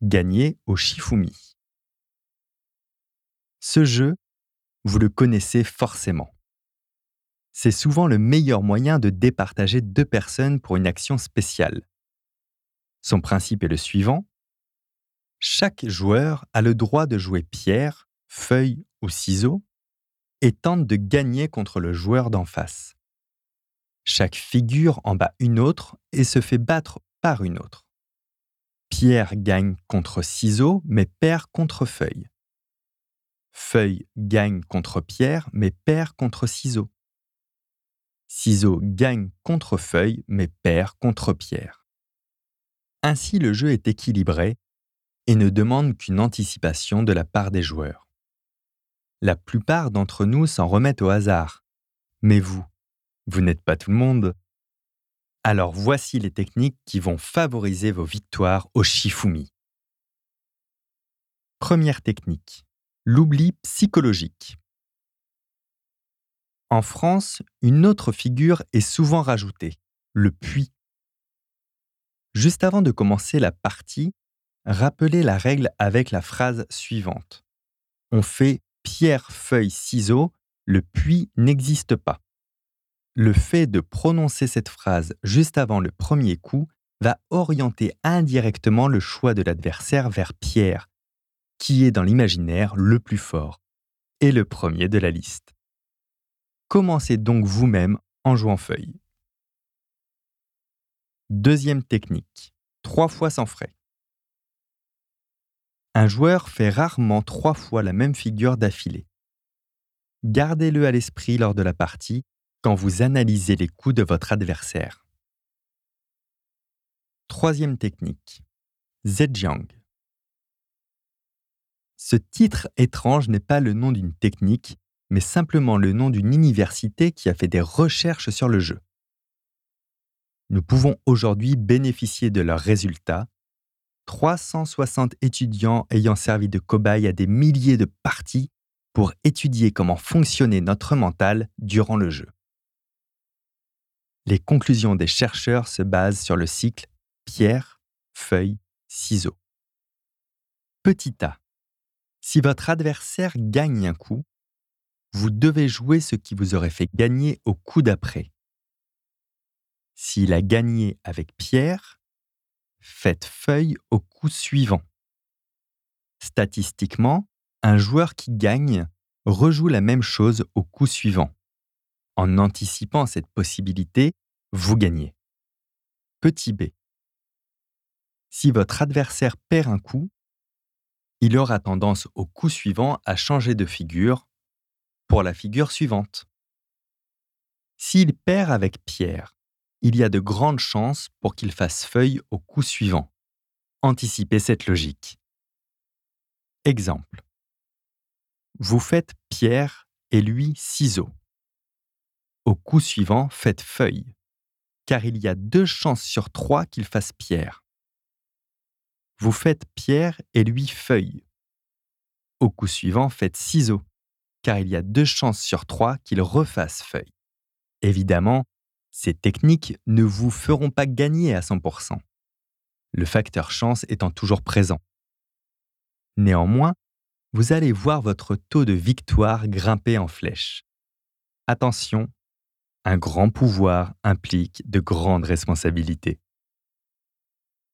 gagner au Shifumi. Ce jeu, vous le connaissez forcément. C'est souvent le meilleur moyen de départager deux personnes pour une action spéciale. Son principe est le suivant. Chaque joueur a le droit de jouer pierre, feuille ou ciseaux et tente de gagner contre le joueur d'en face. Chaque figure en bat une autre et se fait battre par une autre. Pierre gagne contre ciseaux mais perd contre feuille. Feuille gagne contre pierre mais perd contre ciseaux. Ciseaux gagne contre feuille mais perd contre pierre. Ainsi, le jeu est équilibré et ne demande qu'une anticipation de la part des joueurs. La plupart d'entre nous s'en remettent au hasard. Mais vous n'êtes pas tout le monde. Alors voici les techniques qui vont favoriser vos victoires au Shifumi. Première technique, l'oubli psychologique. En France, une autre figure est souvent rajoutée, le puits. Juste avant de commencer la partie, rappelez la règle avec la phrase suivante. On fait pierre, feuille, ciseaux, le puits n'existe pas. Le fait de prononcer cette phrase juste avant le premier coup va orienter indirectement le choix de l'adversaire vers Pierre, qui est dans l'imaginaire le plus fort et le premier de la liste. Commencez donc vous-même en jouant feuille. Deuxième technique, 3 fois sans frais. Un joueur fait rarement 3 fois la même figure d'affilée. Gardez-le à l'esprit lors de la partie quand vous analysez les coups de votre adversaire. Troisième technique, Zhejiang. Ce titre étrange n'est pas le nom d'une technique, mais simplement le nom d'une université qui a fait des recherches sur le jeu. Nous pouvons aujourd'hui bénéficier de leurs résultats, 360 étudiants ayant servi de cobayes à des milliers de parties pour étudier comment fonctionnait notre mental durant le jeu. Les conclusions des chercheurs se basent sur le cycle pierre, feuille, ciseaux. Petit a. Si votre adversaire gagne un coup, vous devez jouer ce qui vous aurait fait gagner au coup d'après. S'il a gagné avec pierre, faites feuille au coup suivant. Statistiquement, un joueur qui gagne rejoue la même chose au coup suivant. En anticipant cette possibilité, vous gagnez. Petit b. Si votre adversaire perd un coup, il aura tendance au coup suivant à changer de figure pour la figure suivante. S'il perd avec pierre, il y a de grandes chances pour qu'il fasse feuille au coup suivant. Anticipez cette logique. Exemple. Vous faites pierre et lui ciseaux. Au coup suivant, faites feuille, car il y a 2 chances sur 3 qu'il fasse pierre. Vous faites pierre et lui feuille. Au coup suivant, faites ciseaux, car il y a 2 chances sur 3 qu'il refasse feuille. Évidemment, ces techniques ne vous feront pas gagner à 100%, le facteur chance étant toujours présent. Néanmoins, vous allez voir votre taux de victoire grimper en flèche. Attention, un grand pouvoir implique de grandes responsabilités.